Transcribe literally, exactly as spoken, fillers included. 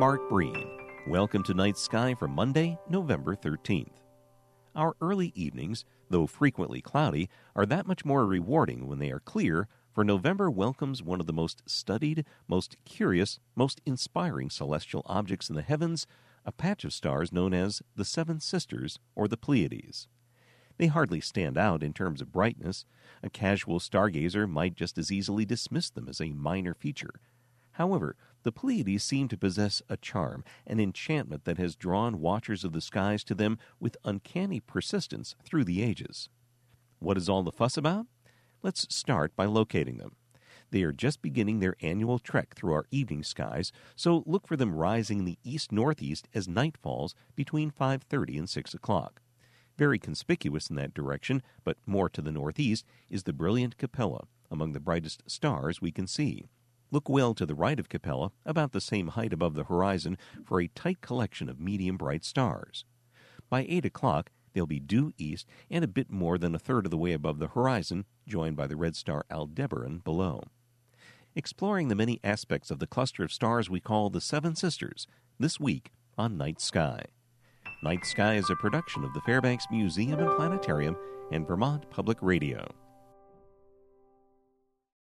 Mark Breen. Welcome to Night Sky for Monday, November thirteenth. Our early evenings, though frequently cloudy, are that much more rewarding when they are clear, for November welcomes one of the most studied, most curious, most inspiring celestial objects in the heavens, a patch of stars known as the Seven Sisters or the Pleiades. They hardly stand out in terms of brightness. A casual stargazer might just as easily dismiss them as a minor feature. However, the Pleiades seem to possess a charm, an enchantment that has drawn watchers of the skies to them with uncanny persistence through the ages. What is all the fuss about? Let's start by locating them. They are just beginning their annual trek through our evening skies, so look for them rising in the east-northeast as night falls between five thirty and six o'clock. Very conspicuous in that direction, but more to the northeast, is the brilliant Capella, among the brightest stars we can see. Look well to the right of Capella, about the same height above the horizon, for a tight collection of medium-bright stars. By eight o'clock, they'll be due east and a bit more than a third of the way above the horizon, joined by the red star Aldebaran below. Exploring the many aspects of the cluster of stars we call the Seven Sisters, this week on Night Sky. Night Sky is a production of the Fairbanks Museum and Planetarium and Vermont Public Radio.